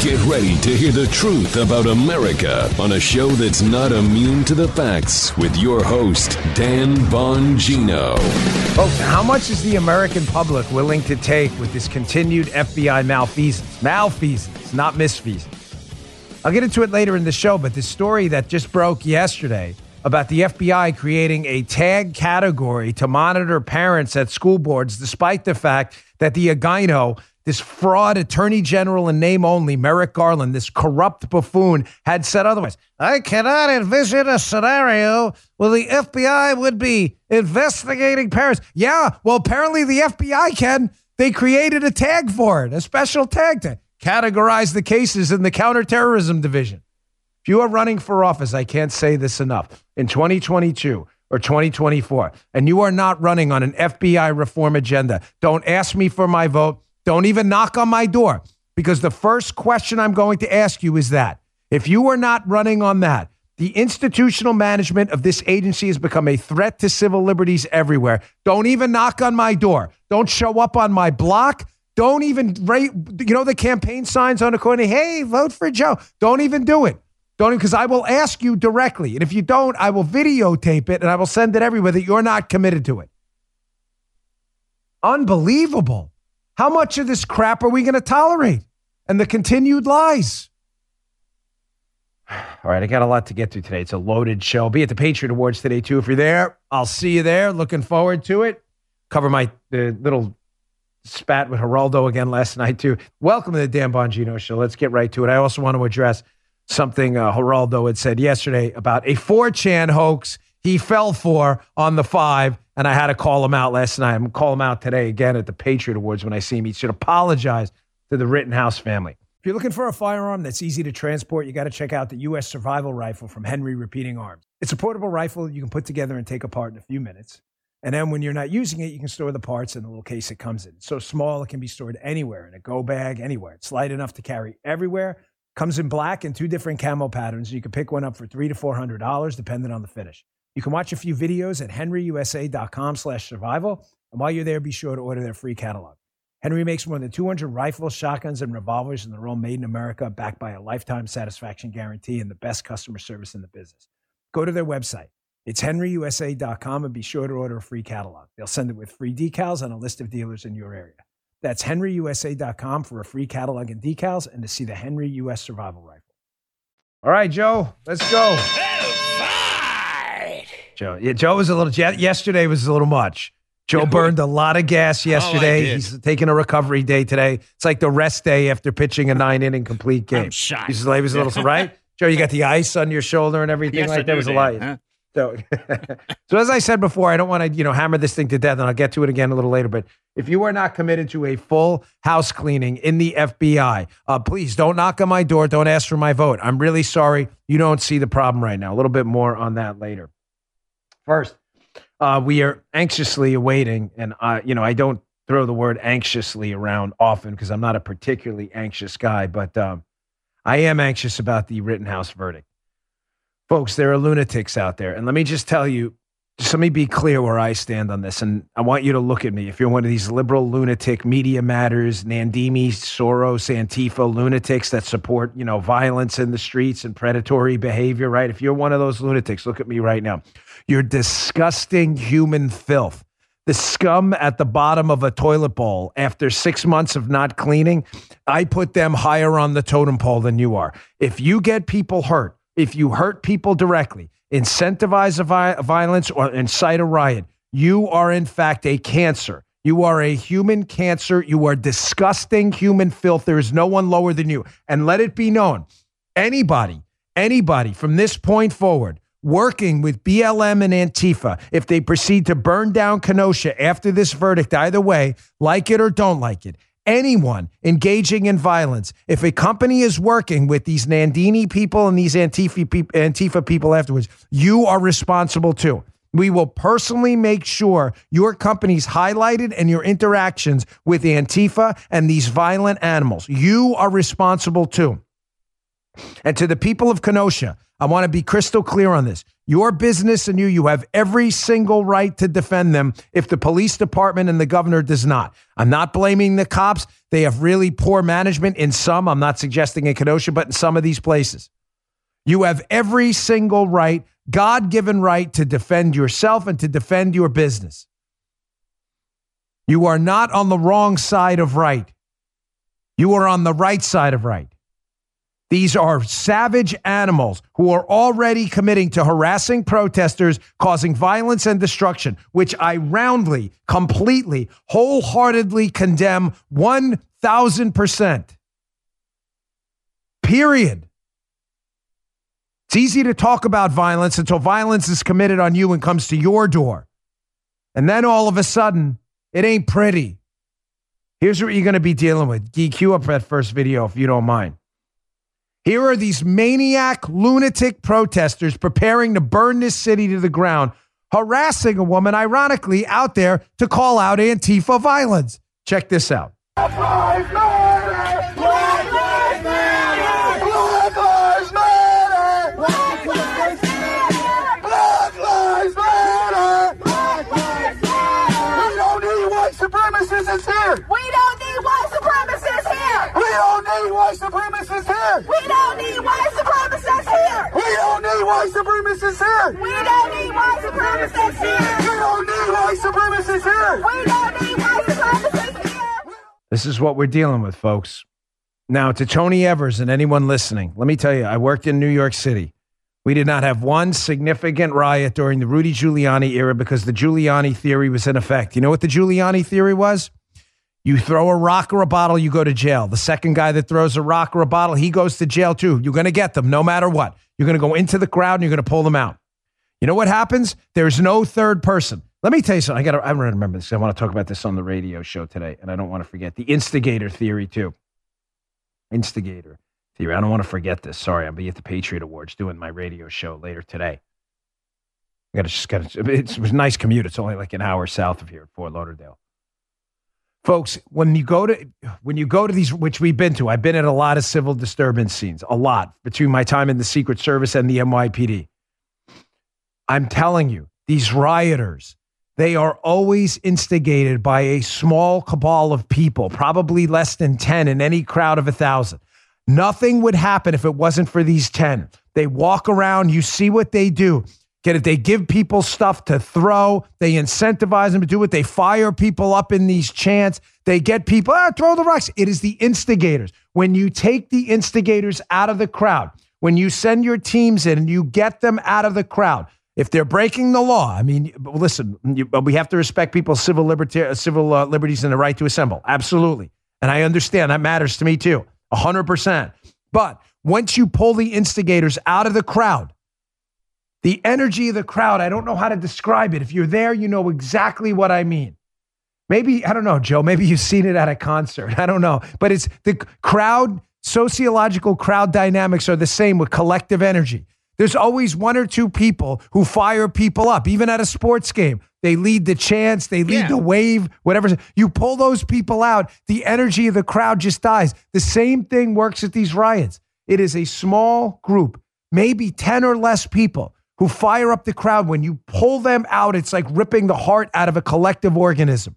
Get ready to hear the truth about America on a show that's not immune to the facts with your host, Dan Bongino. Folks, how much is the American public willing to take with this continued FBI malfeasance? Malfeasance, not misfeasance. I'll get into it later in the show, but this story that just broke yesterday about the FBI creating a tag category to monitor parents at school boards, despite the fact that the Agino, this fraud attorney general in name only, Merrick Garland, this corrupt buffoon, had said otherwise. I cannot envision a scenario where the FBI would be investigating parents. Yeah, well, apparently the FBI can. They created a tag for it, a special tag to categorize the cases in the counterterrorism division. If you are running for office, I can't say this enough, in 2022 or 2024, and you are not running on an FBI reform agenda, don't ask me for my vote. Don't even knock on my door, because the first question I'm going to ask you is that if you are not running on that, the institutional management of this agency has become a threat to civil liberties everywhere. Don't even knock on my door. Don't show up on my block. Don't even rate, the campaign signs on the corner. Hey, vote for Joe. Don't even do it. Don't, because I will ask you directly. And if you don't, I will videotape it and I will send it everywhere that you're not committed to it. Unbelievable. How much of this crap are we going to tolerate? And the continued lies. All right, I got a lot to get to today. It's a loaded show. I'll be at the Patriot Awards today, too. If you're there, I'll see you there. Looking forward to it. Cover the little spat with Geraldo again last night, too. Welcome to the Dan Bongino Show. Let's get right to it. I also want to address something Geraldo had said yesterday about a 4chan hoax he fell for on the 5, and I had to call him out last night. I'm going to call him out today again at the Patriot Awards when I see him. He should apologize to the Rittenhouse family. If you're looking for a firearm that's easy to transport, you got to check out the U.S. Survival Rifle from Henry Repeating Arms. It's a portable rifle you can put together and take apart in a few minutes. And then when you're not using it, you can store the parts in the little case it comes in. It's so small, it can be stored anywhere, in a go bag, anywhere. It's light enough to carry everywhere. Comes in black and 2 different camo patterns. You can pick one up for $300 to $400, depending on the finish. You can watch a few videos at henryusa.com/survival. And while you're there, be sure to order their free catalog. Henry makes more than 200 rifles, shotguns, and revolvers, and they're all made in America, backed by a lifetime satisfaction guarantee and the best customer service in the business. Go to their website. It's henryusa.com, and be sure to order a free catalog. They'll send it with free decals and a list of dealers in your area. That's henryusa.com for a free catalog and decals and to see the Henry U.S. Survival Rifle. All right, Joe, let's go. Joe was a little, yesterday was a little much. Joe burned a lot of gas yesterday. He's taking a recovery day today. It's like the rest day after pitching a 9-inning complete game. I'm shot. He was a little, right? Joe, you got the ice on your shoulder and everything yes, like that. Was a lot. Huh? So as I said before, I don't want to, hammer this thing to death, and I'll get to it again a little later. But if you are not committed to a full house cleaning in the FBI, please don't knock on my door. Don't ask for my vote. I'm really sorry. You don't see the problem right now. A little bit more on that later. First, we are anxiously awaiting, and I don't throw the word anxiously around often because I'm not a particularly anxious guy, but I am anxious about the Rittenhouse verdict. Folks, there are lunatics out there, and let me just tell you, just let me be clear where I stand on this, and I want you to look at me. If you're one of these liberal lunatic, Media Matters, Nandini, Soros, Antifa lunatics that support, violence in the streets and predatory behavior, right? If you're one of those lunatics, look at me right now. You're disgusting human filth. The scum at the bottom of a toilet bowl after 6 months of not cleaning, I put them higher on the totem pole than you are. If you get people hurt, if you hurt people directly, incentivize violence, or incite a riot, you are in fact a cancer. You are a human cancer. You are disgusting human filth. There is no one lower than you. And let it be known, anybody from this point forward working with BLM and Antifa, if they proceed to burn down Kenosha after this verdict, either way, like it or don't like it, anyone engaging in violence, if a company is working with these Nandini people and these Antifa people afterwards, you are responsible too. We will personally make sure your company's highlighted and your interactions with Antifa and these violent animals. You are responsible too. And to the people of Kenosha, I want to be crystal clear on this. Your business and you have every single right to defend them if the police department and the governor does not. I'm not blaming the cops. They have really poor management in some. I'm not suggesting in Kenosha, but in some of these places. You have every single right, God-given right, to defend yourself and to defend your business. You are not on the wrong side of right. You are on the right side of right. These are savage animals who are already committing to harassing protesters, causing violence and destruction, which I roundly, completely, wholeheartedly condemn 1,000%. Period. It's easy to talk about violence until violence is committed on you and comes to your door. And then all of a sudden, it ain't pretty. Here's what you're going to be dealing with. Cue up that first video if you don't mind. Here are these maniac, lunatic protesters preparing to burn this city to the ground, harassing a woman, ironically, out there to call out Antifa violence. Check this out. Black Lives Matter! Black Lives Matter! Black Lives Matter! Black Lives Matter! Black Lives Matter! Black Lives Matter! We don't need white supremacists here! We don't need white supremacists here! We don't need white supremacists here! We don't need white supremacists here! We don't need white supremacists here! We don't need white supremacists here! We don't need white supremacists here! We don't need white supremacists here! This is what we're dealing with, folks. Now, to Tony Evers and anyone listening, let me tell you, I worked in New York City. We did not have one significant riot during the Rudy Giuliani era because the Giuliani theory was in effect. You know what the Giuliani theory was? You throw a rock or a bottle, you go to jail. The second guy that throws a rock or a bottle, he goes to jail too. You're going to get them no matter what. You're going to go into the crowd and you're going to pull them out. You know what happens? There's no third person. Let me tell you something. I remember this. I want to talk about this on the radio show today, and I don't want to forget the instigator theory too. Instigator theory. I don't want to forget this. Sorry, I'll be at the Patriot Awards doing my radio show later today. It was a nice commute. It's only like an hour south of here at Fort Lauderdale. Folks, when you go to these, which we've been to, I've been at a lot of civil disturbance scenes, a lot, between my time in the Secret Service and the NYPD. I'm telling you, these rioters, they are always instigated by a small cabal of people, probably less than 10 in any crowd of 1,000. Nothing would happen if it wasn't for these 10. They walk around, you see what they do. Get it? They give people stuff to throw. They incentivize them to do it. They fire people up in these chants. They get people, throw the rocks. It is the instigators. When you take the instigators out of the crowd, when you send your teams in and you get them out of the crowd, if they're breaking the law, I mean, listen, we have to respect people's civil liberties and the right to assemble. Absolutely. And I understand that matters to me too, 100%. But once you pull the instigators out of the crowd, the energy of the crowd, I don't know how to describe it. If you're there, you know exactly what I mean. Maybe, I don't know, Joe, maybe you've seen it at a concert. I don't know. But it's the crowd, sociological crowd dynamics are the same with collective energy. There's always one or two people who fire people up, even at a sports game. They lead the chants, they lead the wave, whatever. You pull those people out, the energy of the crowd just dies. The same thing works at these riots. It is a small group, maybe 10 or less people, who fire up the crowd. When you pull them out, it's like ripping the heart out of a collective organism.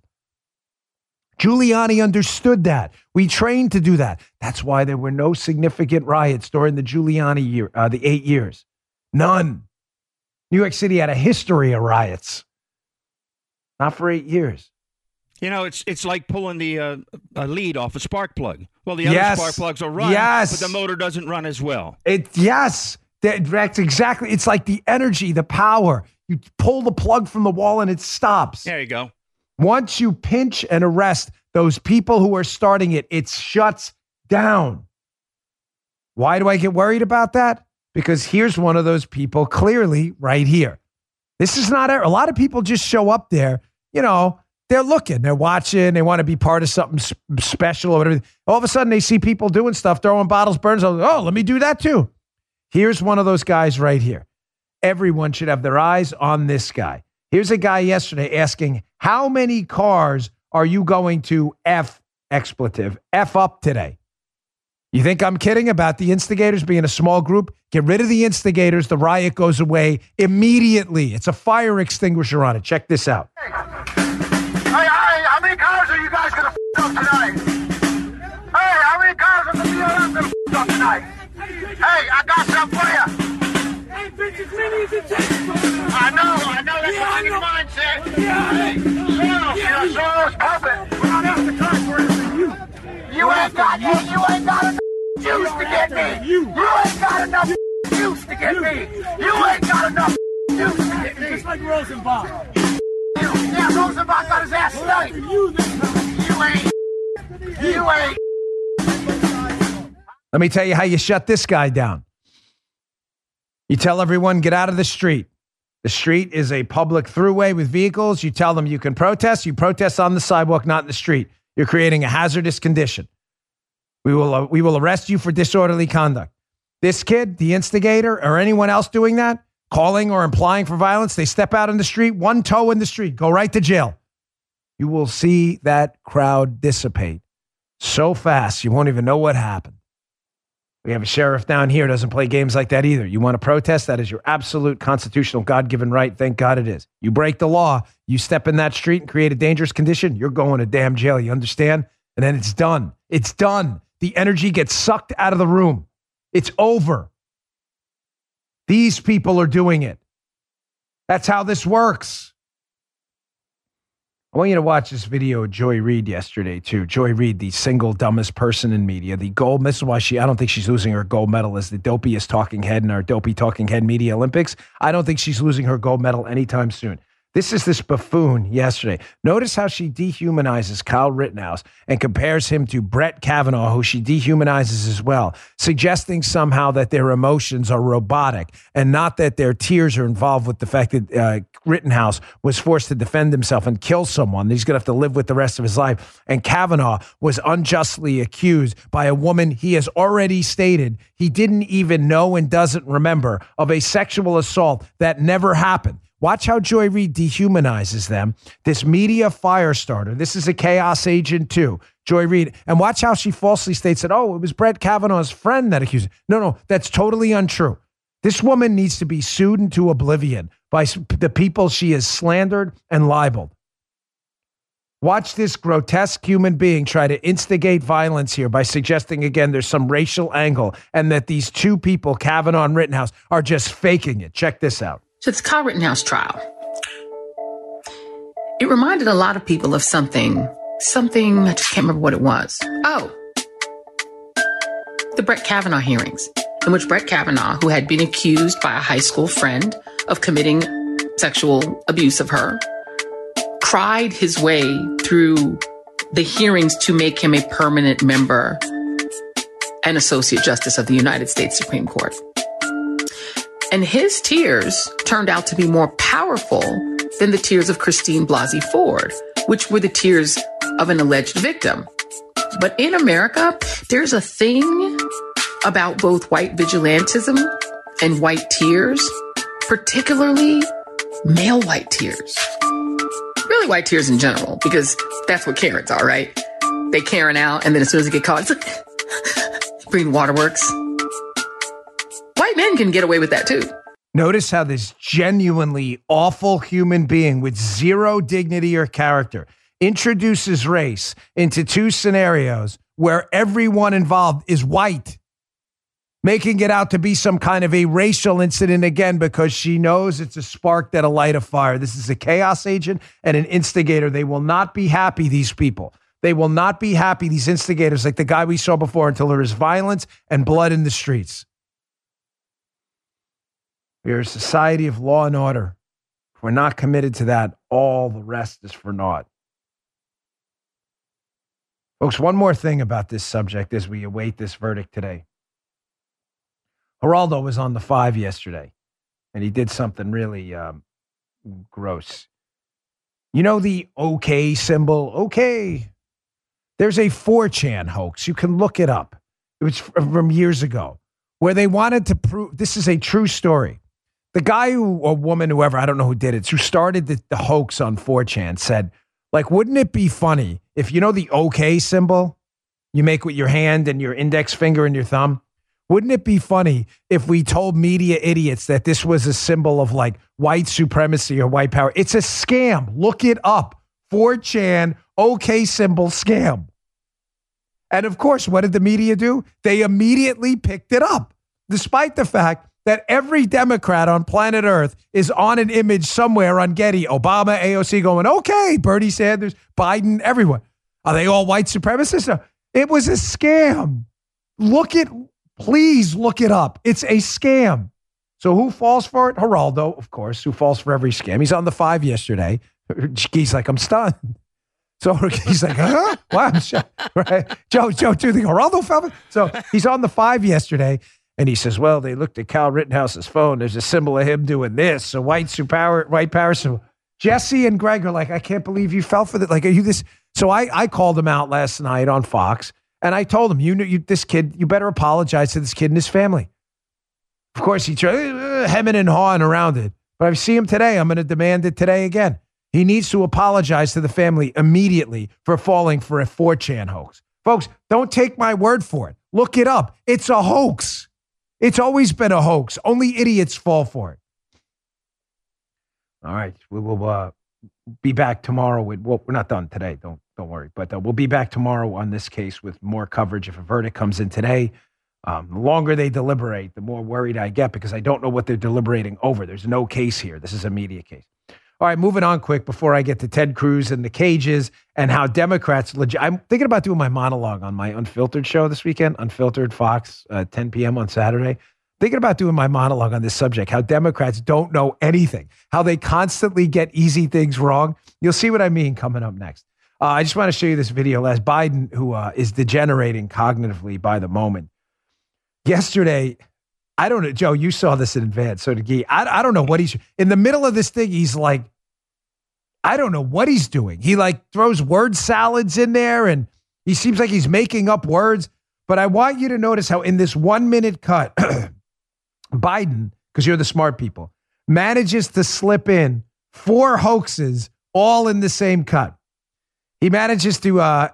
Giuliani understood that. We trained to do that. That's why there were no significant riots during the Giuliani year, the 8 years. None. New York City had a history of riots. Not for 8 years. You know, it's like pulling the lead off a spark plug. Well, the other spark plugs will run, but the motor doesn't run as well. That's exactly. It's like the energy, the power. You pull the plug from the wall and it stops. There you go. Once you pinch and arrest those people who are starting it, it shuts down. Why do I get worried about that? Because here's one of those people clearly right here. This is not a lot of people just show up there. You know, they're looking, they're watching, they want to be part of something special or whatever. All of a sudden they see people doing stuff, throwing bottles, burns. Oh, let me do that too. Here's one of those guys right here. Everyone should have their eyes on this guy. Here's a guy yesterday asking, how many cars are you going to F up today? You think I'm kidding about the instigators being a small group? Get rid of the instigators. The riot goes away immediately. It's a fire extinguisher on it. Check this out. Hey, how many cars are you guys going to up tonight? Hey, how many cars are the BLM going to up tonight? Hey, I got something for you. Hey, bitches, millions and I know, that's what your mindset. Hey, Soros puppet. We're not after cars, we're after you. You ain't got enough juice to get me. You ain't got enough juice to get me. You ain't got enough juice to get me. Just like Rosenbach. Yeah, Rosenbach got his ass sniped. You ain't. Let me tell you how you shut this guy down. You tell everyone, get out of the street. The street is a public throughway with vehicles. You tell them you can protest. You protest on the sidewalk, not in the street. You're creating a hazardous condition. We will arrest you for disorderly conduct. This kid, the instigator, or anyone else doing that, calling or implying for violence, they step out in the street, one toe in the street, go right to jail. You will see that crowd dissipate so fast you won't even know what happened. We have a sheriff down here who doesn't play games like that either. You want to protest? That is your absolute constitutional God-given right. Thank God it is. You break the law, you step in that street and create a dangerous condition, you're going to damn jail. You understand? And then it's done. It's done. The energy gets sucked out of the room. It's over. These people are doing it. That's how this works. I want you to watch this video of Joy Reid yesterday, too. Joy Reid, the single dumbest person in media. The gold, this is why I don't think she's losing her gold medal as the dopiest talking head in our dopey talking head media Olympics. I don't think she's losing her gold medal anytime soon. This is this buffoon yesterday. Notice how she dehumanizes Kyle Rittenhouse and compares him to Brett Kavanaugh, who she dehumanizes as well, suggesting somehow that their emotions are robotic and not that their tears are involved with the fact that Rittenhouse was forced to defend himself and kill someone that he's going to have to live with the rest of his life. And Kavanaugh was unjustly accused by a woman he has already stated he didn't even know and doesn't remember of a sexual assault that never happened. Watch how Joy Reid dehumanizes them. This media fire starter. This is a chaos agent too. Joy Reid. And watch how she falsely states that, it was Brett Kavanaugh's friend that accused him. No, that's totally untrue. This woman needs to be sued into oblivion by the people she has slandered and libeled. Watch this grotesque human being try to instigate violence here by suggesting, again, there's some racial angle and that these two people, Kavanaugh and Rittenhouse, are just faking it. Check this out. So it's Kyle Rittenhouse trial. It reminded a lot of people of something, I just can't remember what it was. The Brett Kavanaugh hearings, in which Brett Kavanaugh, who had been accused by a high school friend of committing sexual abuse of her, cried his way through the hearings to make him a permanent member and Associate Justice of the United States Supreme Court. And his tears turned out to be more powerful than the tears of Christine Blasey Ford, which were the tears of an alleged victim. But in America, there's a thing about both white vigilantism and white tears, particularly male white tears. Really white tears in general, because that's what Karens are, right? They Karen out, and then as soon as they get caught, it's like, Green Waterworks. White men can get away with that too. Notice how this genuinely awful human being with zero dignity or character introduces race into two scenarios where everyone involved is white, making it out to be some kind of a racial incident again because she knows it's a spark that'll light a fire. This is a chaos agent and an instigator. They will not be happy, these people. They will not be happy, these instigators, like the guy we saw before, until there is violence and blood in the streets. We are a society of law and order. If we're not committed to that, all the rest is for naught. Folks, one more thing about this subject as we await this verdict today. Geraldo was on the 5 yesterday, and he did something really gross. You know the OK symbol? OK. There's a 4chan hoax. You can look it up. It was from years ago, where they wanted to prove, this is a true story. The guy or woman, whoever, I don't know who did it, who started the hoax on 4chan said, like, wouldn't it be funny if, you know, the OK symbol, you make with your hand and your index finger and your thumb. Wouldn't it be funny if we told media idiots that this was a symbol of like white supremacy or white power? It's a scam. Look it up. 4chan, OK symbol scam. And of course, what did the media do? They immediately picked it up, despite the fact that every Democrat on planet Earth is on an image somewhere on Getty, Obama, AOC going, okay, Bernie Sanders, Biden, everyone. Are they all white supremacists? No. It was a scam. Please look it up. It's a scam. So who falls for it? Geraldo, of course, who falls for every scam. He's on the 5 yesterday. He's like, I'm stunned. So he's like, huh? Wow. Right? Joe, do you think Geraldo fell for it? So he's on the 5 yesterday. And he says, well, they looked at Kyle Rittenhouse's phone. There's a symbol of him doing this. So white power symbol. Jesse and Greg are like, I can't believe you fell for that. Like, are you this? So I called him out last night on Fox. And I told him, this kid, you better apologize to this kid and his family. Of course, he tried hemming and hawing around it. But I see him today. I'm going to demand it today again. He needs to apologize to the family immediately for falling for a 4chan hoax. Folks, don't take my word for it. Look it up. It's a hoax. It's always been a hoax. Only idiots fall for it. All right. We will be back tomorrow with, well, we're not done today. Don't worry. But we'll be back tomorrow on this case with more coverage. If a verdict comes in today, the longer they deliberate, the more worried I get because I don't know what they're deliberating over. There's no case here. This is a media case. All right, moving on quick before I get to Ted Cruz and the cages and how Democrats I'm thinking about doing my monologue on my Unfiltered show this weekend, Unfiltered Fox, 10 p.m. on Saturday. Thinking about doing my monologue on this subject, how Democrats don't know anything, how they constantly get easy things wrong. You'll see what I mean coming up next. I just want to show you this video. Last Biden, who is degenerating cognitively by the moment. Yesterday, I don't know, Joe, you saw this in advance. So did Guy. I don't know what he's in the middle of this thing. He's like, I don't know what he's doing. He like throws word salads in there and he seems like he's making up words. But I want you to notice how in this 1 minute cut, Biden, because you're the smart people, manages to slip in 4 hoaxes all in the same cut. He manages to,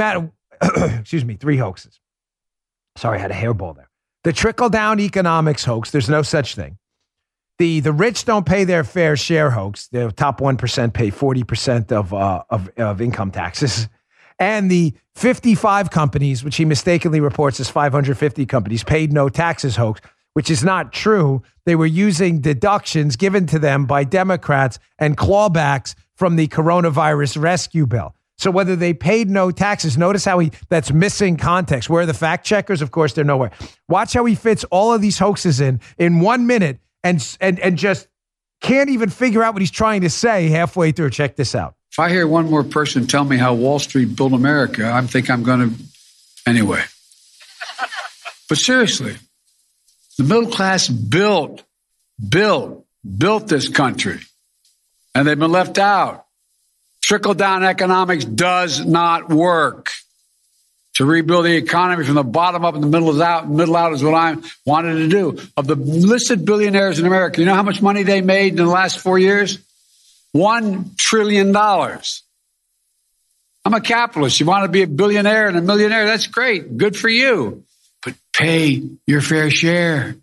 3 hoaxes. Sorry, I had a hairball there. The trickle-down economics hoax, there's no such thing. The rich don't pay their fair share hoax. The top 1% pay 40% of income taxes. And the 55 companies, which he mistakenly reports as 550 companies, paid no taxes hoax, which is not true. They were using deductions given to them by Democrats and clawbacks from the coronavirus rescue bill. So whether they paid no taxes, notice how that's missing context. Where are the fact checkers? Of course, they're nowhere. Watch how he fits all of these hoaxes in 1 minute and just can't even figure out what he's trying to say halfway through. Check this out. If I hear one more person tell me how Wall Street built America, I think I'm going to anyway. But seriously, the middle class built this country, and they've been left out. Trickle-down economics does not work. To rebuild the economy from the bottom up and the middle out is what I wanted to do. Of the listed billionaires in America, you know how much money they made in the last 4 years? $1 trillion. I'm a capitalist. You want to be a billionaire and a millionaire? That's great. Good for you. But pay your fair share.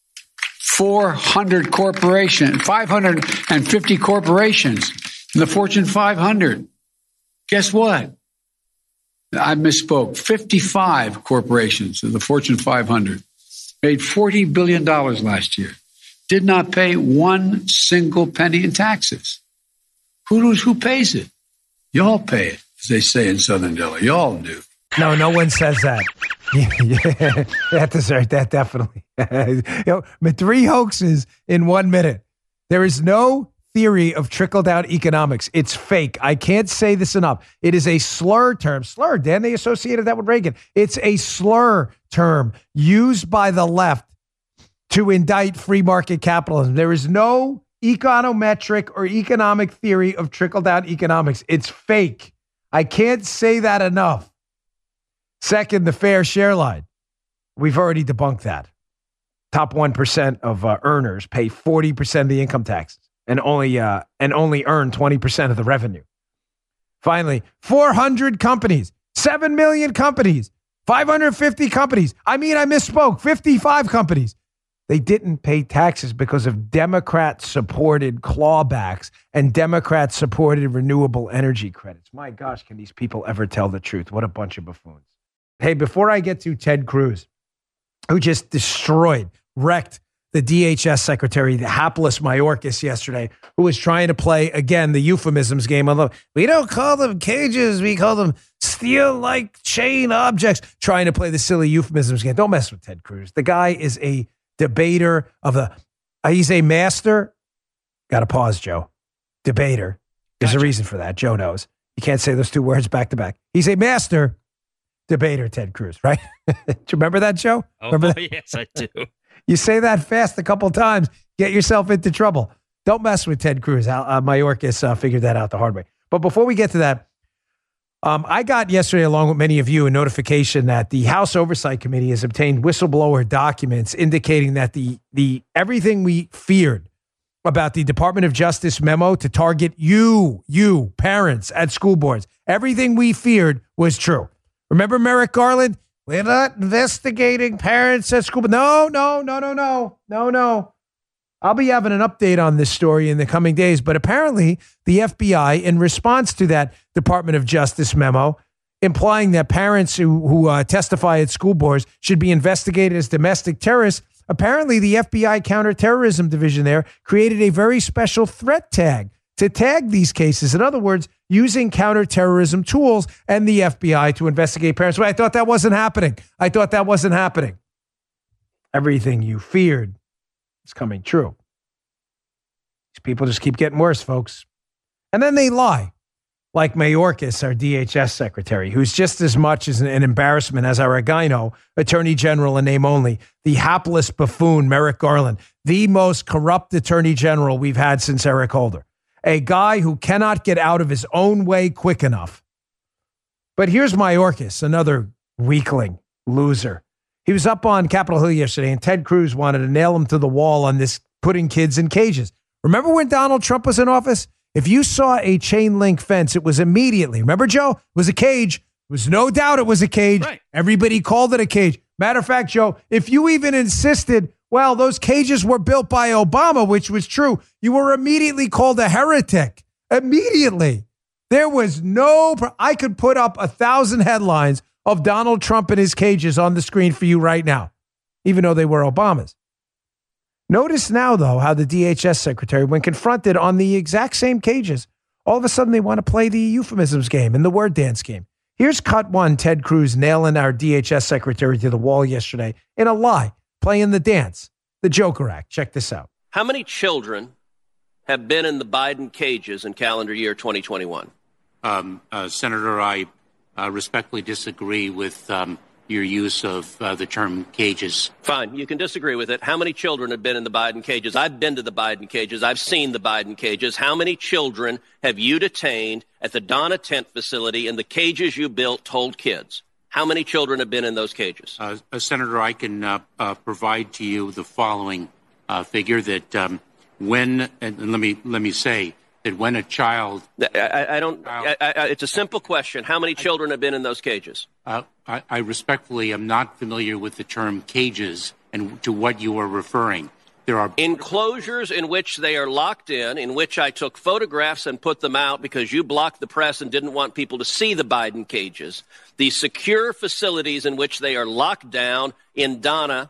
550 corporations in the Fortune 500. Guess what? I misspoke. 55 corporations in the Fortune 500 made $40 billion last year. Did not pay one single penny in taxes. Who pays it? Y'all pay it, as they say in Southern Delhi. Y'all do. No one says that. Yeah, that definitely. 3 hoaxes in 1 minute. There is no theory of trickle-down economics. It's fake. I can't say this enough. It is a slur term. Slur, Dan, they associated that with Reagan. It's a slur term used by the left to indict free market capitalism. There is no econometric or economic theory of trickle-down economics. It's fake. I can't say that enough. Second, the fair share line. We've already debunked that. Top 1% of earners pay 40% of the income taxes. And only earn 20% of the revenue. Finally, 400 companies, 7 million companies 550 companies. I misspoke. 55 companies. They didn't pay taxes because of Democrat-supported clawbacks and Democrat-supported renewable energy credits. My gosh, can these people ever tell the truth? What a bunch of buffoons. Hey, before I get to Ted Cruz, who just wrecked the DHS secretary, the hapless Mayorkas yesterday, who was trying to play, again, the euphemisms game. Although we don't call them cages, we call them steel-like chain objects, trying to play the silly euphemisms game. Don't mess with Ted Cruz. The guy is a debater he's a master. Got to pause, Joe. Debater. There's a reason for that. Joe knows. You can't say those two words back to back. He's a master debater, Ted Cruz, right? Do you remember that, Joe? Remember that? Yes, I do. You say that fast a couple times, get yourself into trouble. Don't mess with Ted Cruz. Mayorkas figured that out the hard way. But before we get to that, I got yesterday, along with many of you, a notification that the House Oversight Committee has obtained whistleblower documents indicating that the everything we feared about the Department of Justice memo to target you parents at school boards, everything we feared was true. Remember Merrick Garland? We're not investigating parents at school. But no. I'll be having an update on this story in the coming days. But apparently the FBI, in response to that Department of Justice memo, implying that parents who testify at school boards should be investigated as domestic terrorists, apparently the FBI counterterrorism division there created a very special threat tag to tag these cases. In other words, using counterterrorism tools and the FBI to investigate parents. Well, I thought that wasn't happening. Everything you feared is coming true. These people just keep getting worse, folks. And then they lie, like Mayorkas, our DHS secretary, who's just as much as an embarrassment as our gyno, attorney general in name only, the hapless buffoon Merrick Garland, the most corrupt attorney general we've had since Eric Holder, a guy who cannot get out of his own way quick enough. But here's Mayorkas, another weakling, loser. He was up on Capitol Hill yesterday, and Ted Cruz wanted to nail him to the wall on this putting kids in cages. Remember when Donald Trump was in office? If you saw a chain link fence, it was immediately, remember, Joe? It was a cage. There was no doubt it was a cage. Right. Everybody called it a cage. Matter of fact, Joe, if you even insisted, well, those cages were built by Obama, which was true, you were immediately called a heretic. Immediately. There was I could put up 1,000 headlines of Donald Trump and his cages on the screen for you right now, even though they were Obama's. Notice now, though, how the DHS secretary, when confronted on the exact same cages, all of a sudden they want to play the euphemisms game and the word dance game. Here's cut one, Ted Cruz nailing our DHS secretary to the wall yesterday in a lie, playing the dance, the Joker act. Check this out. How many children have been in the Biden cages in calendar year 2021? Senator, I respectfully disagree with your use of the term cages. Fine, you can disagree with it. How many children have been in the Biden cages? I've been to the Biden cages. I've seen the Biden cages. How many children have you detained at the Donna Tent facility in the cages you built to hold kids? How many children have been in those cages? Senator, I can provide to you the following figure that and let me say that when a child... it's a simple question. How many children have been in those cages? I respectfully am not familiar with the term cages and to what you are referring. There are enclosures in which they are locked in which I took photographs and put them out because you blocked the press and didn't want people to see the Biden cages. The secure facilities in which they are locked down in Donna,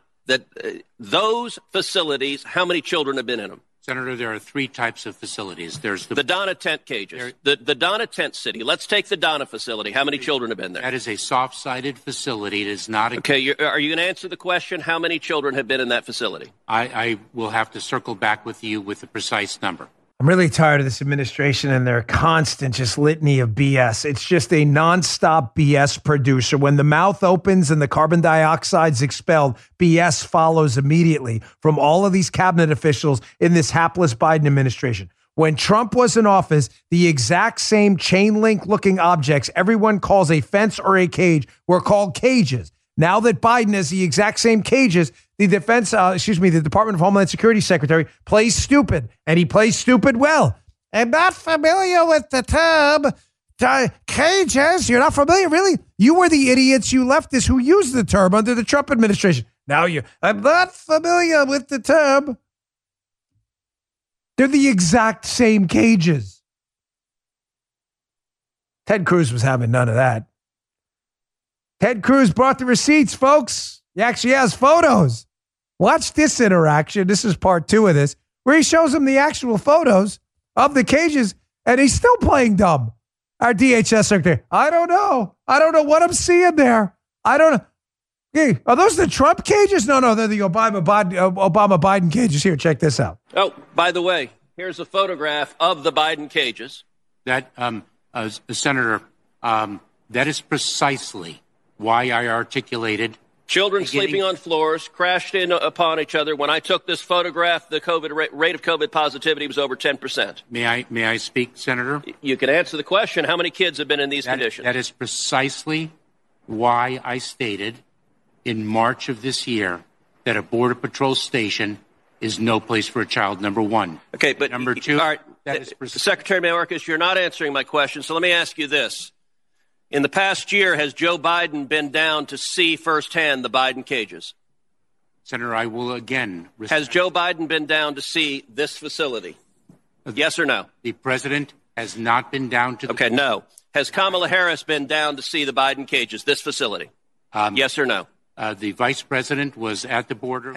those facilities, how many children have been in them? Senator, there are three types of facilities. There's the Donna Tent cages, the Donna Tent City. Let's take the Donna facility. How many children have been there? That is a soft-sided facility. It is not a... Okay, are you going to answer the question? How many children have been in that facility? I will have to circle back with you with a precise number. I'm really tired of this administration and their constant just litany of BS. It's just a nonstop BS producer. When the mouth opens and the carbon dioxide's expelled, BS follows immediately from all of these cabinet officials in this hapless Biden administration. When Trump was in office, the exact same chain link looking objects everyone calls a fence or a cage were called cages. Now that Biden has the exact same cages, the the Department of Homeland Security Secretary plays stupid, and he plays stupid well. I'm not familiar with the term cages. You're not familiar, really? You were the idiots, you leftists who used the term under the Trump administration. Now I'm not familiar with the term. They're the exact same cages. Ted Cruz was having none of that. Ted Cruz brought the receipts, folks. He actually has photos. Watch this interaction. This is part 2 of this, where he shows him the actual photos of the cages, and he's still playing dumb. Our DHS secretary, I don't know what I'm seeing there. I don't know. Hey, are those the Trump cages? No, they're the Obama-Biden cages. Here, check this out. Oh, by the way, here's a photograph of the Biden cages. That, Senator, that is precisely why I articulated. Children sleeping on floors, crashed in upon each other. When I took this photograph, the rate of COVID positivity was over 10%. May I speak, Senator? You can answer the question. How many kids have been in these conditions? That is precisely why I stated in March of this year that a Border Patrol station is no place for a child, number one. Okay, but number two, all right, Secretary Mayorkas, you're not answering my question, so let me ask you this. In the past year, has Joe Biden been down to see firsthand the Biden cages? Senator, I will again... Has Joe Biden been down to see this facility? Yes or no? The president has not been down to the... Okay, no. Has Kamala Harris been down to see the Biden cages, this facility? Yes or no? The vice president was at the border.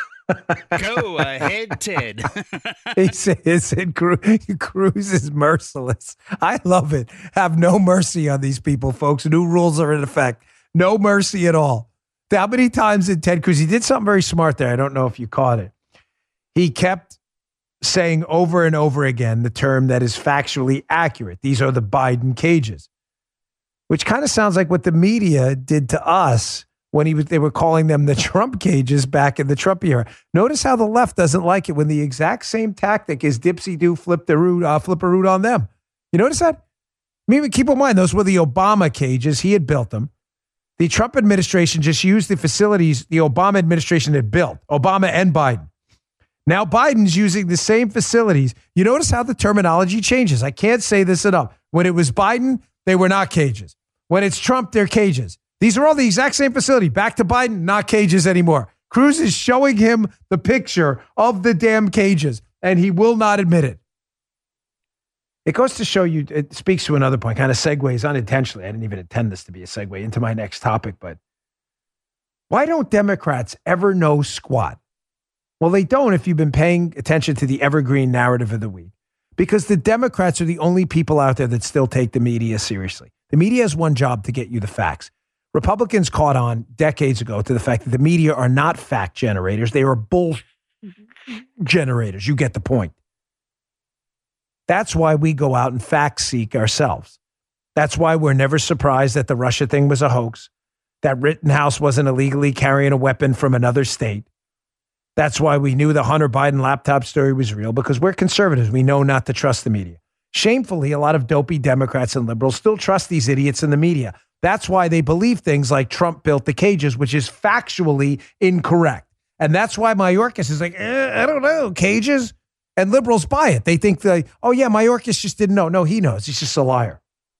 Go ahead, Ted. He said Cruz is merciless. I love it. Have no mercy on these people, folks. New rules are in effect. No mercy at all. How many times did Ted Cruz? He did something very smart there. I don't know if you caught it. He kept saying over and over again the term that is factually accurate. These are the Biden cages, which kind of sounds like what the media did to us when they were calling them the Trump cages back in the Trump era. Notice how the left doesn't like it when the exact same tactic is dipsy-do flip-a-root on them. You notice that? Maybe keep in mind, those were the Obama cages. He had built them. The Trump administration just used the facilities the Obama administration had built, Obama and Biden. Now Biden's using the same facilities. You notice how the terminology changes. I can't say this enough. When it was Biden, they were not cages. When it's Trump, they're cages. These are all the exact same facility. Back to Biden, not cages anymore. Cruz is showing him the picture of the damn cages, and he will not admit it. It goes to show you, it speaks to another point, kind of segues unintentionally. I didn't even intend this to be a segue into my next topic, but why don't Democrats ever know squat? Well, they don't if you've been paying attention to the evergreen narrative of the week, because the Democrats are the only people out there that still take the media seriously. The media has one job to get you the facts. Republicans caught on decades ago to the fact that the media are not fact generators. They are bull generators. You get the point. That's why we go out and fact seek ourselves. That's why we're never surprised that the Russia thing was a hoax, that Rittenhouse wasn't illegally carrying a weapon from another state. That's why we knew the Hunter Biden laptop story was real, because we're conservatives. We know not to trust the media. Shamefully, a lot of dopey Democrats and liberals still trust these idiots in the media. That's why they believe things like Trump built the cages, which is factually incorrect. And that's why Mayorkas is like, I don't know, cages? And liberals buy it. They think, oh yeah, Mayorkas just didn't know. No, he knows. He's just a liar.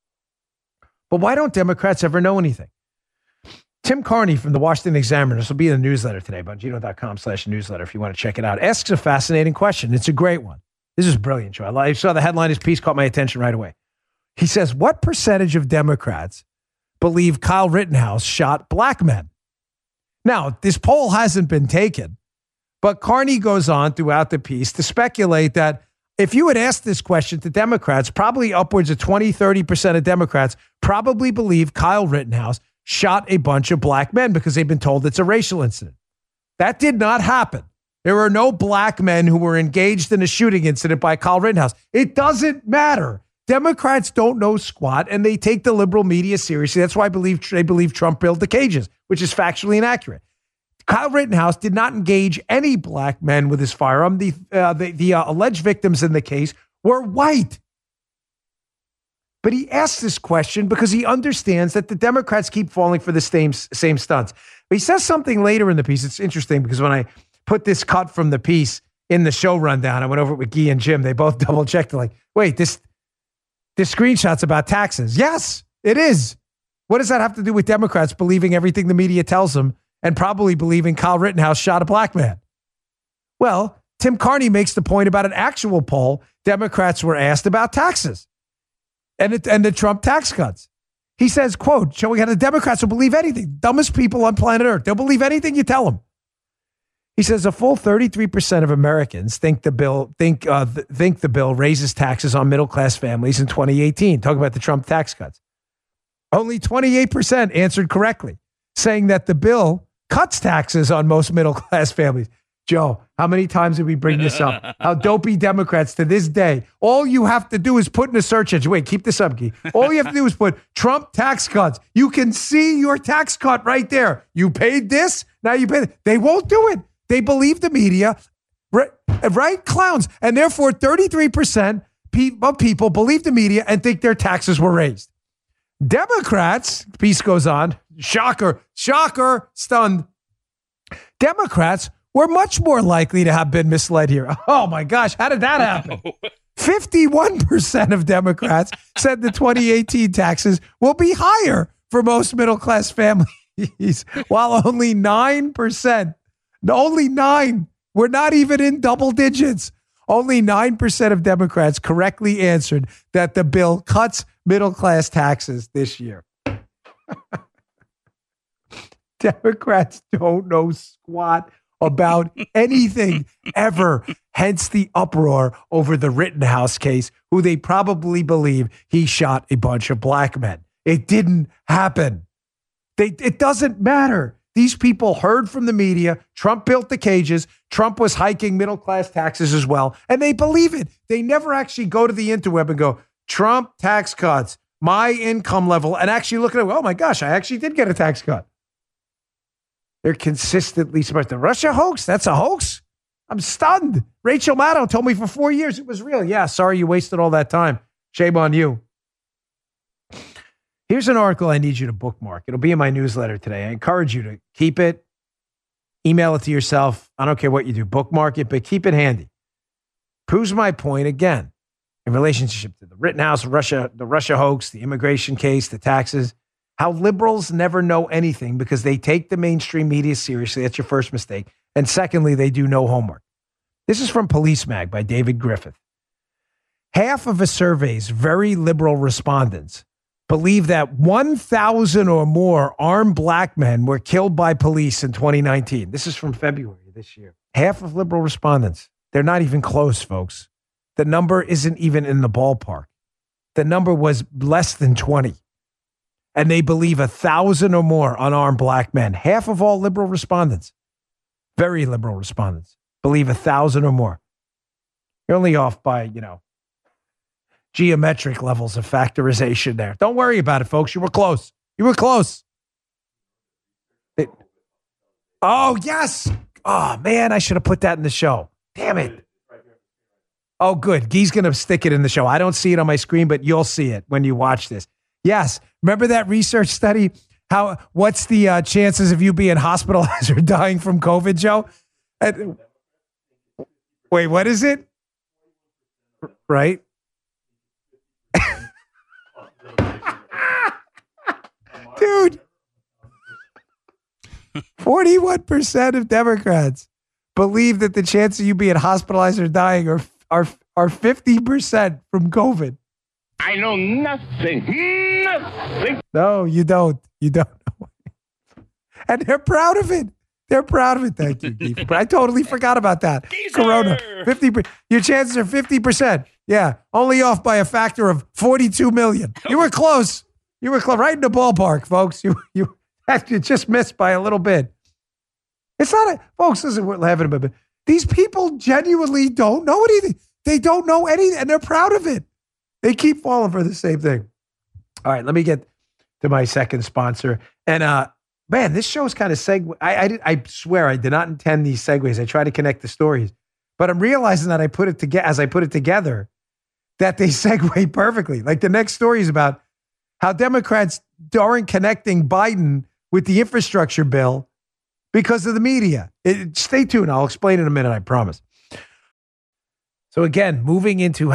But why don't Democrats ever know anything? Tim Carney from the Washington Examiner, this will be in the newsletter today, Bongino.com/newsletter if you want to check it out, asks a fascinating question. It's a great one. This is brilliant, Joe. I saw the headline. His piece caught my attention right away. He says, what percentage of Democrats believe Kyle Rittenhouse shot black men? Now, this poll hasn't been taken, but Carney goes on throughout the piece to speculate that if you had asked this question to Democrats, probably upwards of 20-30% of Democrats probably believe Kyle Rittenhouse shot a bunch of black men because they've been told it's a racial incident. That did not happen. There were no black men who were engaged in a shooting incident by Kyle Rittenhouse. It doesn't matter. Democrats don't know squat, and they take the liberal media seriously. That's why they believe Trump built the cages, which is factually inaccurate. Kyle Rittenhouse did not engage any black men with his firearm. The alleged victims in the case were white. But he asked this question because he understands that the Democrats keep falling for the same stunts. But he says something later in the piece. It's interesting because when I put this cut from the piece in the show rundown, I went over it with Guy and Jim. They both double checked. They're like, wait, this The screenshot's about taxes. Yes, it is. What does that have to do with Democrats believing everything the media tells them and probably believing Kyle Rittenhouse shot a black man? Well, Tim Carney makes the point about an actual poll. Democrats were asked about taxes and the Trump tax cuts. He says, quote, showing how the Democrats will believe anything. Dumbest people on planet Earth. They'll believe anything you tell them. He says a full 33% of Americans think the bill raises taxes on middle-class families in 2018. Talking about the Trump tax cuts. Only 28% answered correctly, saying that the bill cuts taxes on most middle-class families. Joe, how many times did we bring this up? How dopey Democrats to this day. All you have to do is put in a search engine. Wait, keep this up, Guy. All you have to do is put Trump tax cuts. You can see your tax cut right there. You paid this, now you pay. They won't do it. They believe the media, right? Clowns. And therefore, 33% of people believe the media and think their taxes were raised. Democrats, piece goes on, shocker, stunned. Democrats were much more likely to have been misled here. Oh my gosh, how did that happen? 51% of Democrats said the 2018 taxes will be higher for most middle-class families, while only 9%, we're not even in double digits. Only 9% of Democrats correctly answered that the bill cuts middle-class taxes this year. Democrats don't know squat about anything ever. Hence the uproar over the Rittenhouse case, who they probably believe he shot a bunch of black men. It didn't happen. It doesn't matter. These people heard from the media. Trump built the cages. Trump was hiking middle-class taxes as well. And they believe it. They never actually go to the interweb and go, Trump tax cuts, my income level, and actually look at it. Oh my gosh, I actually did get a tax cut. They're consistently smart. The Russia hoax, that's a hoax? I'm stunned. Rachel Maddow told me for 4 years it was real. Yeah, sorry you wasted all that time. Shame on you. Here's an article I need you to bookmark. It'll be in my newsletter today. I encourage you to keep it, email it to yourself. I don't care what you do. Bookmark it, but keep it handy. Proves my point again in relationship to the Rittenhouse, the Russia hoax, the immigration case, the taxes, how liberals never know anything because they take the mainstream media seriously. That's your first mistake. And secondly, they do no homework. This is from Police Mag by David Griffith. Half of a survey's very liberal respondents believe that 1,000 or more armed black men were killed by police in 2019. This is from February this year. Half of liberal respondents. They're not even close, folks. The number isn't even in the ballpark. The number was less than 20. And they believe 1,000 or more unarmed black men. Half of all liberal respondents, very liberal respondents, believe 1,000 or more. You're only off by, geometric levels of factorization there. Don't worry about it, folks. You were close. Oh, yes. Oh, man, I should have put that in the show. Damn it. Oh, good. Guy's going to stick it in the show. I don't see it on my screen, but you'll see it when you watch this. Yes. Remember that research study? What's the chances of you being hospitalized or dying from COVID, Joe? Wait, what is it? Right? Dude, 41% of Democrats believe that the chance of you being hospitalized or dying are 50% from COVID. I know nothing. No, you don't. You don't know. And they're proud of it. Thank you, Keith. I totally forgot about that. Geezer! Corona, 50%. Your chances are 50%. Yeah, only off by a factor of 42 million. You were close. Right in the ballpark, folks. You just missed by a little bit. It's not folks, this is what laughing about. These people genuinely don't know anything. They don't know anything, and they're proud of it. They keep falling for the same thing. All right, let me get to my second sponsor. And man, this show's kind of segue. I swear I did not intend these segues. I try to connect the stories, but I'm realizing that as I put it together, that they segue perfectly. Like the next story is about how Democrats aren't connecting Biden with the infrastructure bill because of the media. Stay tuned. I'll explain in a minute, I promise. So again, moving into how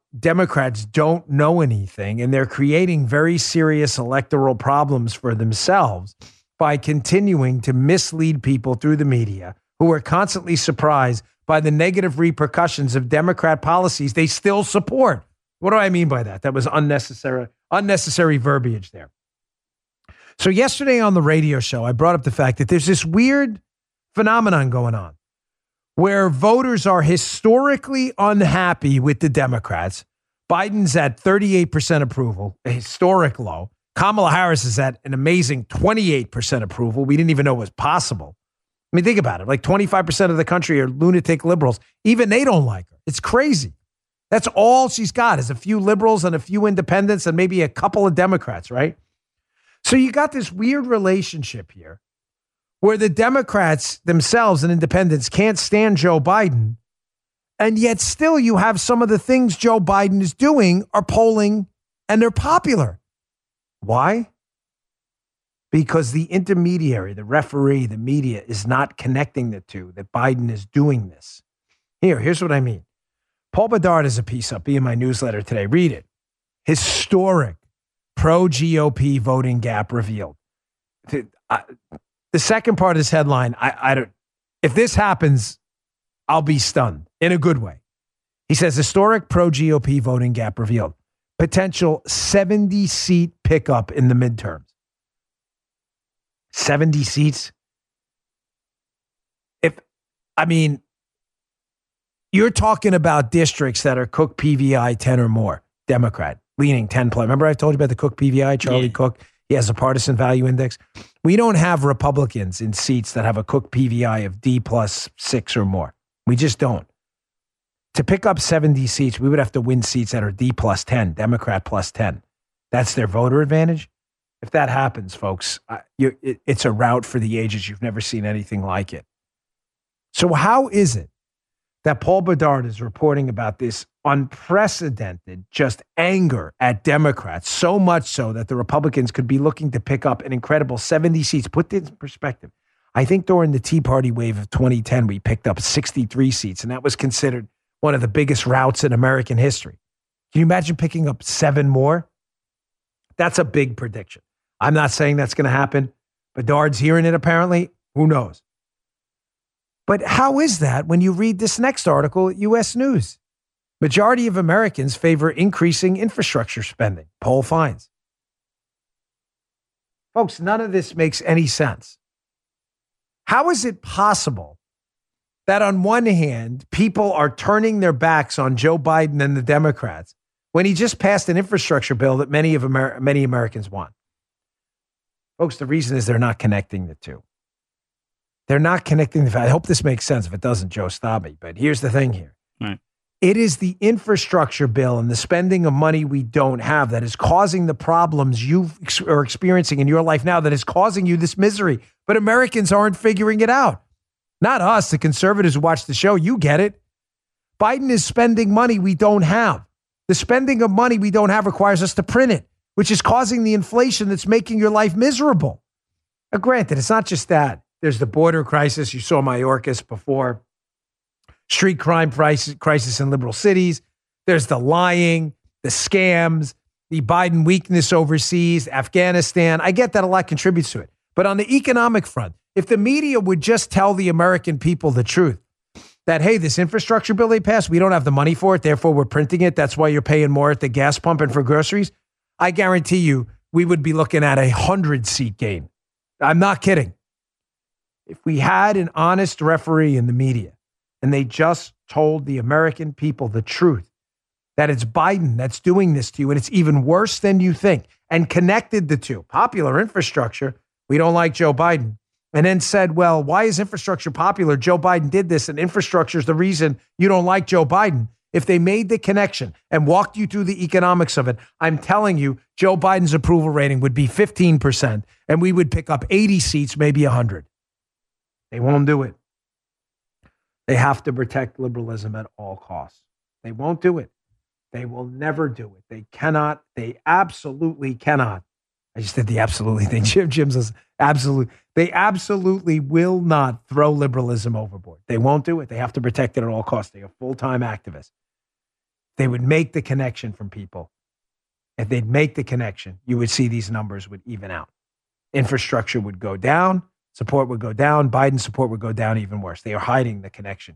Democrats don't know anything, and they're creating very serious electoral problems for themselves by continuing to mislead people through the media who are constantly surprised by the negative repercussions of Democrat policies they still support. What do I mean by that? That was unnecessary verbiage there. So yesterday on the radio show, I brought up the fact that there's this weird phenomenon going on where voters are historically unhappy with the Democrats. Biden's at 38% approval, a historic low. Kamala Harris is at an amazing 28% approval. We didn't even know it was possible. I mean, think about it. Like 25% of the country are lunatic liberals. Even they don't like her. It's crazy. That's all she's got is a few liberals and a few independents and maybe a couple of Democrats, right? So you got this weird relationship here where the Democrats themselves and independents can't stand Joe Biden, and yet still you have some of the things Joe Biden is doing are polling and they're popular. Why? Because the intermediary, the referee, the media is not connecting the two, that Biden is doing this. Here's what I mean. Paul Bedard has a piece up in my newsletter today. Read it. Historic pro-GOP voting gap revealed. The second part of this headline, I don't. If this happens, I'll be stunned in a good way. He says, historic pro-GOP voting gap revealed. Potential 70-seat pickup in the midterms. 70 seats? You're talking about districts that are Cook PVI 10 or more, Democrat, leaning 10 plus. Remember I told you about the Cook PVI, Charlie Cook? He has a partisan value index. We don't have Republicans in seats that have a Cook PVI of D plus 6 or more. We just don't. To pick up 70 seats, we would have to win seats that are D plus 10, Democrat plus 10. That's their voter advantage. If that happens, folks, it's a rout for the ages. You've never seen anything like it. So how is it that Paul Bedard is reporting about this unprecedented just anger at Democrats, so much so that the Republicans could be looking to pick up an incredible 70 seats? Put this in perspective. I think during the Tea Party wave of 2010, we picked up 63 seats, and that was considered one of the biggest routs in American history. Can you imagine picking up 7 more? That's a big prediction. I'm not saying that's going to happen. Bedard's hearing it, apparently. Who knows? But how is that when you read this next article at U.S. News? Majority of Americans favor increasing infrastructure spending. Poll finds. Folks, none of this makes any sense. How is it possible that on one hand, people are turning their backs on Joe Biden and the Democrats when he just passed an infrastructure bill that many Americans want? Folks, the reason is they're not connecting the two. They're not connecting the fact. I hope this makes sense. If it doesn't, Joe, stop me. But here's the thing here. Right. It is the infrastructure bill and the spending of money we don't have that is causing the problems you are experiencing in your life now, that is causing you this misery. But Americans aren't figuring it out. Not us, the conservatives who watch the show. You get it. Biden is spending money we don't have. The spending of money we don't have requires us to print it, which is causing the inflation that's making your life miserable. Now, granted, it's not just that. There's the border crisis. You saw Mayorkas before. Street crime crisis in liberal cities. There's the lying, the scams, the Biden weakness overseas, Afghanistan. I get that a lot contributes to it. But on the economic front, if the media would just tell the American people the truth, that, hey, this infrastructure bill they passed, we don't have the money for it, therefore we're printing it. That's why you're paying more at the gas pump and for groceries. I guarantee you we would be looking at 100-seat gain. I'm not kidding. If we had an honest referee in the media and they just told the American people the truth, that it's Biden that's doing this to you and it's even worse than you think, and connected the two, popular infrastructure, we don't like Joe Biden, and then said, well, why is infrastructure popular? Joe Biden did this, and infrastructure is the reason you don't like Joe Biden. If they made the connection and walked you through the economics of it, I'm telling you, Joe Biden's approval rating would be 15%, and we would pick up 80 seats, maybe 100. They won't do it. They have to protect liberalism at all costs. They won't do it. They will never do it. They cannot. They absolutely cannot. I just did the absolutely thing. Jim says absolutely. They absolutely will not throw liberalism overboard. They won't do it. They have to protect it at all costs. They are full-time activists. they would make the connection from people, if they'd make the connection, you would see these numbers would even out. Infrastructure would go down, support would go down, Biden support would go down even worse. They are hiding the connection.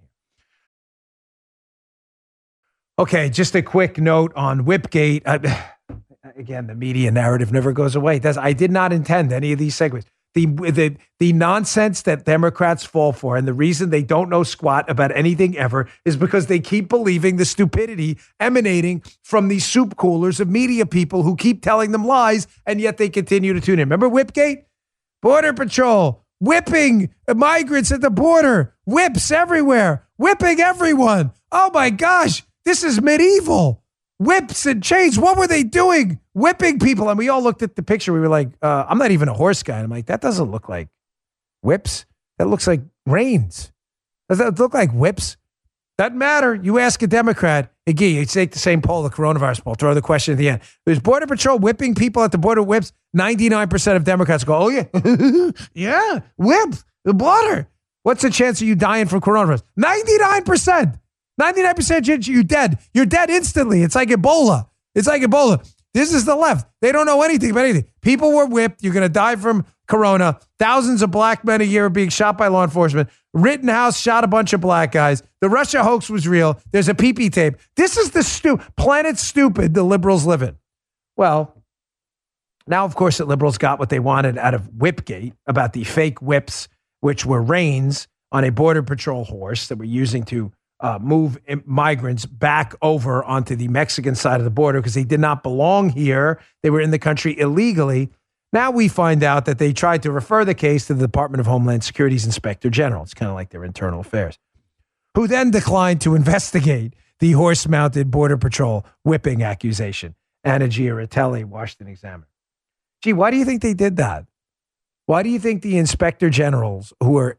Okay, just a quick note on Whipgate. Again, the media narrative never goes away. I did not intend any of these segues. The nonsense that Democrats fall for, and the reason they don't know squat about anything ever, is because they keep believing the stupidity emanating from these soup coolers of media people who keep telling them lies, and yet they continue to tune in. Remember Whipgate? Border Patrol, whipping migrants at the border, whips everywhere, whipping everyone. Oh my gosh, this is medieval. Whips and chains. What were they doing? Whipping people. And we all looked at the picture. We were like, I'm not even a horse guy. And I'm like, that doesn't look like whips. That looks like reins. Does that look like whips? Doesn't matter. You ask a Democrat. Again, you take the same poll, the coronavirus poll. Throw the question at the end. Is Border Patrol whipping people at the border whips? 99% of Democrats go, oh, yeah. Yeah, whips, the border. What's the chance of you dying from coronavirus? 99%. 99% chance you're dead. You're dead instantly. It's like Ebola. It's like Ebola. This is the left. They don't know anything about anything. People were whipped. You're going to die from corona. Thousands of black men a year are being shot by law enforcement. Rittenhouse shot a bunch of black guys. The Russia hoax was real. There's a PP tape. This is the planet stupid the liberals live in. Well, now, of course, the liberals got what they wanted out of Whipgate about the fake whips, which were reins on a Border Patrol horse that were using to move migrants back over onto the Mexican side of the border because they did not belong here. They were in the country illegally. Now we find out that they tried to refer the case to the Department of Homeland Security's Inspector General. It's kind of like their internal affairs, who then declined to investigate the horse-mounted Border Patrol whipping accusation. Anna Giaritelli, Washington Examiner. Gee, why do you think they did that? Why do you think the inspectors general who are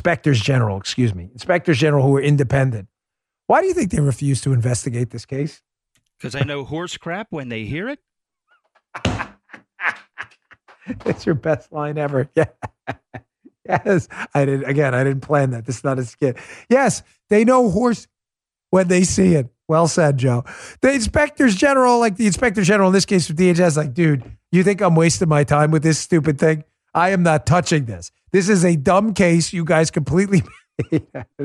independent, why do you think they refuse to investigate this case? Because I know horse crap when they hear it. It's your best line ever. Yeah. Yes. I didn't plan that. This is not a skit. Yes, they know horse when they see it. Well said, Joe. The inspectors general, like the inspector general in this case with DHS, like, dude, you think I'm wasting my time with this stupid thing? I am not touching this. This is a dumb case. You guys completely made.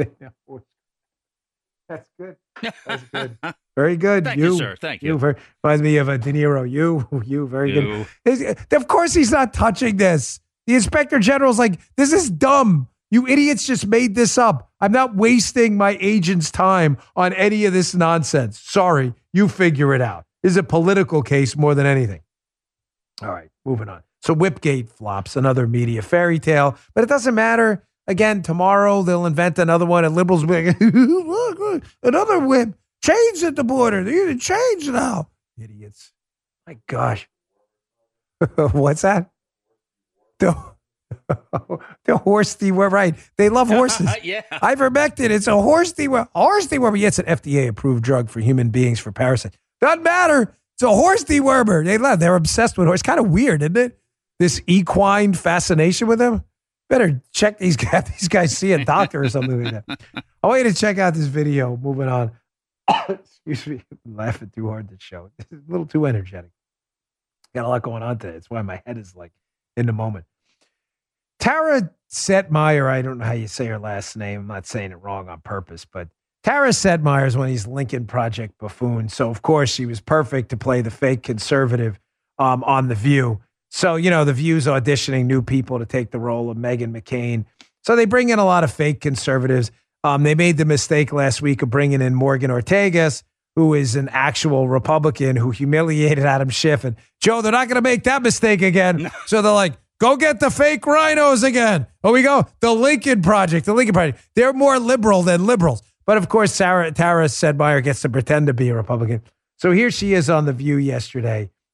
That's good. That's good. Very good. Thank you, sir. Thank you. Reminds me of a De Niro. You. Very good. Of course he's not touching this. The inspector general's like, this is dumb. You idiots just made this up. I'm not wasting my agent's time on any of this nonsense. Sorry. You figure it out. This is a political case more than anything. All right. Moving on. So Whipgate flops, another media fairy tale, but it doesn't matter. Again, tomorrow they'll invent another one and liberals will be like, look, another whip. Chains at the border. They're going to change now. Idiots. My gosh. What's that? The horse dewormer, right. They love horses. Yeah. Ivermectin, it's a horse dewormer. Horse dewormer, yeah, it's an FDA-approved drug for human beings for parasites. Doesn't matter. It's a horse dewormer. They're obsessed with horse. Kind of weird, isn't it? This equine fascination with them. Better check these guys. These guys see a doctor or something like that. I want you to check out this video. Moving on. Excuse me. I'm laughing too hard to show. It's a little too energetic. Got a lot going on today. That's why my head is like in the moment. Tara Setmeyer, I don't know how you say her last name. I'm not saying it wrong on purpose, but Tara Setmeyer is one of these Lincoln Project buffoons. So, of course, she was perfect to play the fake conservative on The View. So, The View's auditioning new people to take the role of Meghan McCain. So they bring in a lot of fake conservatives. They made the mistake last week of bringing in Morgan Ortagus, who is an actual Republican who humiliated Adam Schiff. And, Joe, they're not going to make that mistake again. No. So they're like, go get the fake rhinos again. Oh, we go. The Lincoln Project. They're more liberal than liberals. But, of course, Tara Setmeyer gets to pretend to be a Republican. So here she is on The View yesterday.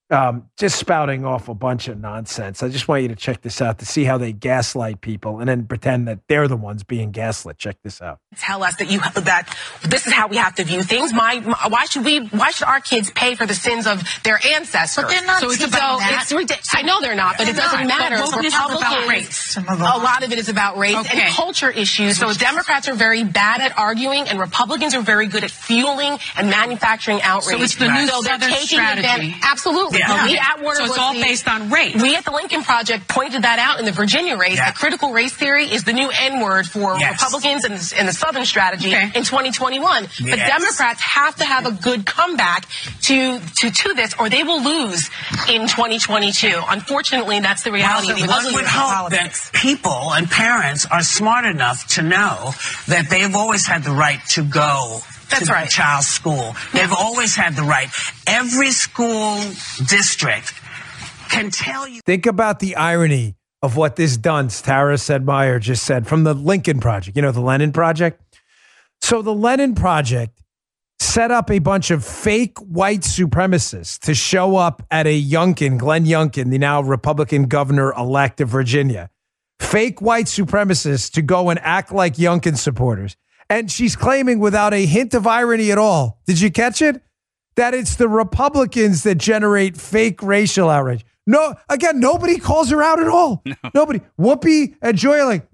just spouting off a bunch of nonsense. I just want you to check this out to see how they gaslight people and then pretend that they're the ones being gaslit. Check this out. Tell us that this is how we have to view things. Why should our kids pay for the sins of their ancestors? But they're not. It's about that. It's ridiculous. I know they're not, but it doesn't matter. Republicans, a lot of it is about race and culture issues. So Democrats are very bad at arguing, and Republicans are very good at fueling and manufacturing outrage. So it's the new Southern strategy. Absolutely. Yeah. We at Warner so it's all based on race. We at the Lincoln Project pointed that out in the Virginia race. Yeah. The critical race theory is the new N-word for Republicans and the Southern strategy in 2021. Yes. But Democrats have to have a good comeback to this, or they will lose in 2022. Unfortunately, that's the reality. One would hope that people and parents are smart enough to know that they've always had the right to go to the child's school. They've always had the right. Every school district can tell you. Think about the irony of what this dunce, Tara Sedmeyer, just said from the Lincoln Project. You know, the Lenin Project? So the Lenin Project set up a bunch of fake white supremacists to show up at a Youngkin, Glenn Youngkin, the now Republican governor-elect of Virginia. Fake white supremacists to go and act like Youngkin supporters. And she's claiming without a hint of irony at all, did you catch it? That it's the Republicans that generate fake racial outrage. No, again, nobody calls her out at all. No. Nobody. Whoopi and Joy are like,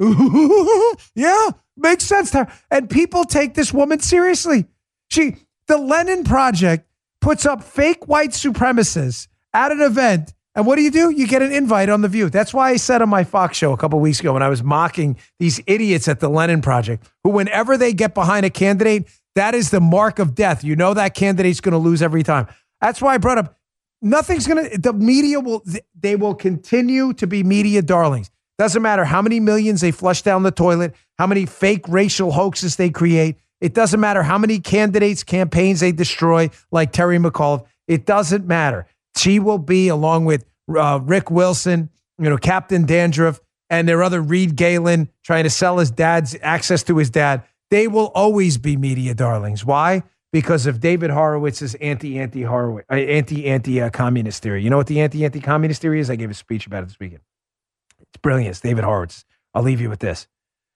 yeah, makes sense to her. And people take this woman seriously. The Lenin Project puts up fake white supremacists at an event. And what do? You get an invite on The View. That's why I said on my Fox show a couple of weeks ago when I was mocking these idiots at the Lenin Project, who whenever they get behind a candidate, that is the mark of death. You know that candidate's going to lose every time. That's why I brought up, the media will continue to be media darlings. Doesn't matter how many millions they flush down the toilet, how many fake racial hoaxes they create. It doesn't matter how many candidates' campaigns they destroy, like Terry McAuliffe. It doesn't matter. She will be, along with Rick Wilson, Captain Dandruff, and their other Reed Galen trying to sell his dad's access to his dad. They will always be media darlings. Why? Because of David Horowitz's anti-communist theory. You know what the anti-communist theory is? I gave a speech about it this weekend. It's brilliant. It's David Horowitz. I'll leave you with this.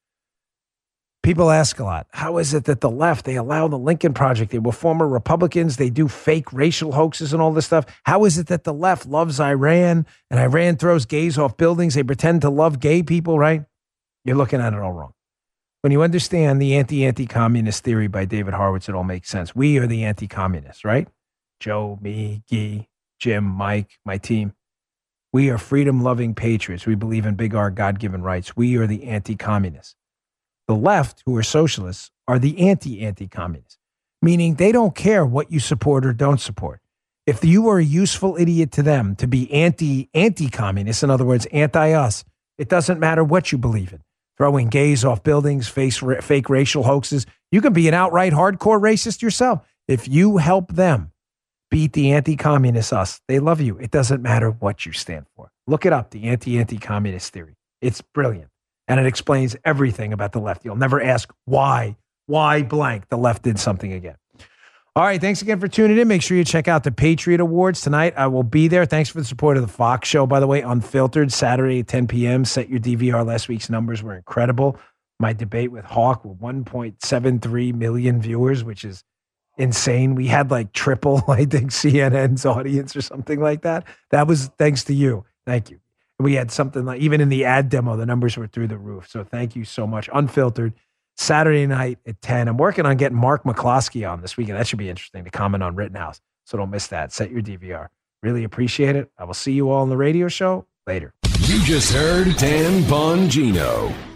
People ask a lot, how is it that the left, they allow the Lincoln Project, they were former Republicans, they do fake racial hoaxes and all this stuff. How is it that the left loves Iran and Iran throws gays off buildings? They pretend to love gay people, right? You're looking at it all wrong. When you understand the anti-communist theory by David Horowitz, it all makes sense. We are the anti-communists, right? Joe, me, Guy, Jim, Mike, my team. We are freedom-loving patriots. We believe in big R, God-given rights. We are the anti-communists. The left, who are socialists, are the anti-communists, meaning they don't care what you support or don't support. If you are a useful idiot to them to be anti-communist, in other words, anti-us, it doesn't matter what you believe in. Throwing gays off buildings, fake racial hoaxes. You can be an outright hardcore racist yourself. If you help them beat the anti-communist us, they love you. It doesn't matter what you stand for. Look it up, the anti-communist theory. It's brilliant. And it explains everything about the left. You'll never ask why blank the left did something again. All right, thanks again for tuning in. Make sure you check out the Patriot Awards tonight. I will be there. Thanks for the support of the Fox show, by the way, Unfiltered, Saturday at 10 p.m. Set your DVR. Last week's numbers were incredible. My debate with Hawk with 1.73 million viewers, which is insane. We had like triple, I think, CNN's audience or something like that. That was thanks to you. Thank you. We had something like, even in the ad demo, the numbers were through the roof. So thank you so much. Unfiltered, Saturday night at 10. I'm working on getting Mark McCloskey on this weekend. That should be interesting to comment on Rittenhouse. So don't miss that. Set your DVR. Really appreciate it. I will see you all on the radio show later. You just heard Dan Bongino.